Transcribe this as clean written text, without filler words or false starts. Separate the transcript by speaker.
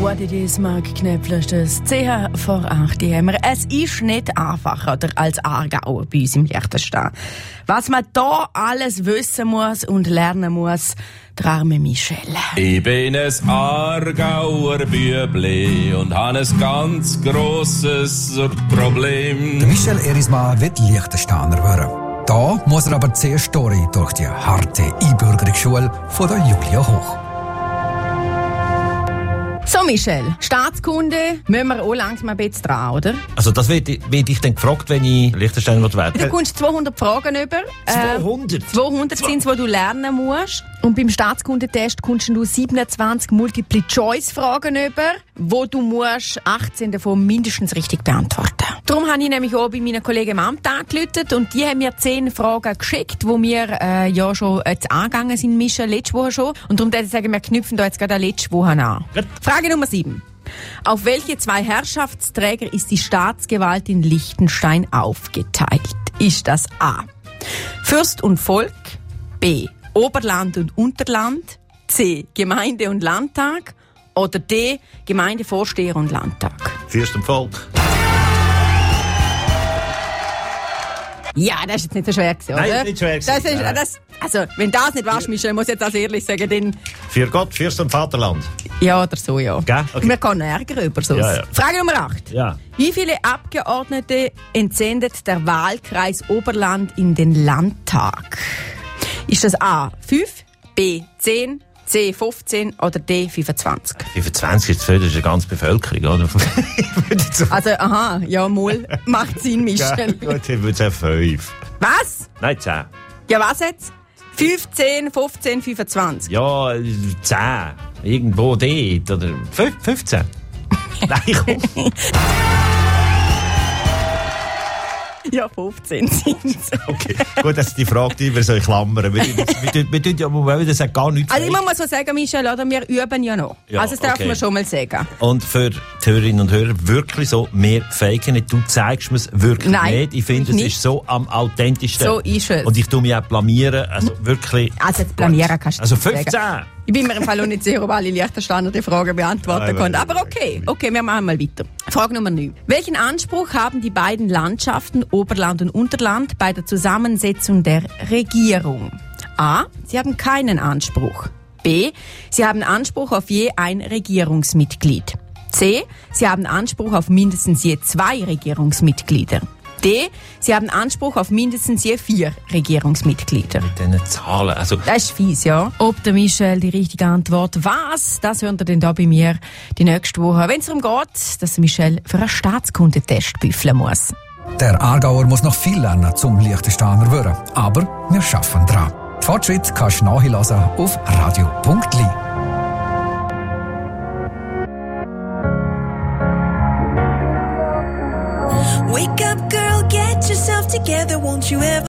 Speaker 1: What it is, Mark Knöpfler, ist das 10 vor 8 Uhr. Es ist nicht einfacher als Aargauer bei uns im Liechtenstein. Was man da alles wissen muss und lernen muss, der arme Michel.
Speaker 2: Ich bin ein Aargauer Bübli und habe ein ganz grosses Problem.
Speaker 3: Der Michel Erismann wird Liechtensteiner werden. Da muss er aber zuerst durch die harte Einbürgerungsschule von der Julia Hoch.
Speaker 1: So, Michel, Staatskunde müssen wir auch langsam ein bisschen dran, oder?
Speaker 4: Also das wird ich dann gefragt, wenn ich Liechtensteiner werden will.
Speaker 1: Du kommst 200 Fragen über.
Speaker 4: 200?
Speaker 1: 200 sind es, die du lernen musst. Und beim Staatskundentest kommst du 27 Multiple-Choice-Fragen über, wo du musst 18 davon mindestens richtig beantworten. Darum habe ich nämlich auch bei meinen Kollegen im Amt angerufen und die haben mir 10 Fragen geschickt, die wir ja schon jetzt angegangen sind, Michel, letzte Woche schon. Und darum würde ich sagen, wir knüpfen da jetzt gerade an letzte Woche an.
Speaker 4: Gut.
Speaker 1: Frage Nummer 7. Auf welche 2 Herrschaftsträger ist die Staatsgewalt in Liechtenstein aufgeteilt? Ist das A. Fürst und Volk, B. Oberland und Unterland, C. Gemeinde und Landtag oder D. Gemeindevorsteher und Landtag?
Speaker 4: Fürst und Volk.
Speaker 1: Ja, das ist jetzt nicht so schwer gewesen, oder?
Speaker 4: Nein, das ist nicht schwer gewesen.
Speaker 1: Also, wenn das nicht warst, Michel, muss ich jetzt das ehrlich sagen, dann...
Speaker 4: Für Gott, Fürst und Vaterland.
Speaker 1: Ja, oder so, ja.
Speaker 4: Gell? Okay.
Speaker 1: Wir können Ärger über sonst.
Speaker 4: Ja, ja.
Speaker 1: Frage Nummer 8.
Speaker 4: Ja.
Speaker 1: Wie viele Abgeordnete entsendet der Wahlkreis Oberland in den Landtag? Ist das A. 5, B. 10, C. 15 oder D. 25?
Speaker 4: 25 ist das ist eine ganze Bevölkerung, oder?
Speaker 1: Also, aha, ja, mal, macht Sinn, Michel.
Speaker 4: Ja, gut, ich würde sagen 5.
Speaker 1: Was?
Speaker 4: Nein, 10.
Speaker 1: Ja, was jetzt? 15, 15, 25.
Speaker 4: Ja, 10. Irgendwo dort. Oder 15. Nein, komm.
Speaker 1: Ja, 15 sind es.
Speaker 4: Okay, gut, dass die Frage, die wir so in Klammern. Wir tun ja, das hat gar nichts.
Speaker 1: Also ich muss mal sagen, Michel, oder, wir üben ja noch.
Speaker 4: Ja,
Speaker 1: also das darf
Speaker 4: okay.
Speaker 1: man schon mal sagen.
Speaker 4: Und für die Hörerinnen und Hörer wirklich so, wir faken nicht. Du zeigst mir es wirklich nicht. Ich finde, es
Speaker 1: nicht.
Speaker 4: ist so am authentischsten.
Speaker 1: So ist es.
Speaker 4: Und ich tue mich auch blamieren. Also wirklich.
Speaker 1: Also jetzt blamieren kannst du
Speaker 4: Also
Speaker 1: nicht
Speaker 4: 15.
Speaker 1: sagen. Ich bin mir im Fall auch nicht sicher, ob alle Liechtensteiner die Frage beantworten können. Aber okay, wir machen mal weiter. Frage Nummer 9. Welchen Anspruch haben die beiden Landschaften Oberland und Unterland bei der Zusammensetzung der Regierung? A. Sie haben keinen Anspruch. B. Sie haben Anspruch auf je ein Regierungsmitglied. C. Sie haben Anspruch auf mindestens je 2 Regierungsmitglieder. D. Sie haben Anspruch auf mindestens je 4 Regierungsmitglieder.
Speaker 4: Mit diesen Zahlen. Also,
Speaker 1: Das ist fies, ja. Ob der Michel die richtige Antwort was, das hört ihr dann da bei mir die nächste Woche, wenn es darum geht, dass Michel für einen Staatskundentest büffeln muss.
Speaker 3: Der Aargauer muss noch viel lernen zum Liechtensteiner werden. Aber wir schaffen dran. Die Fortschritte kannst du nachhören auf radio.li.
Speaker 5: Wake up, girl, get yourself together, won't you ever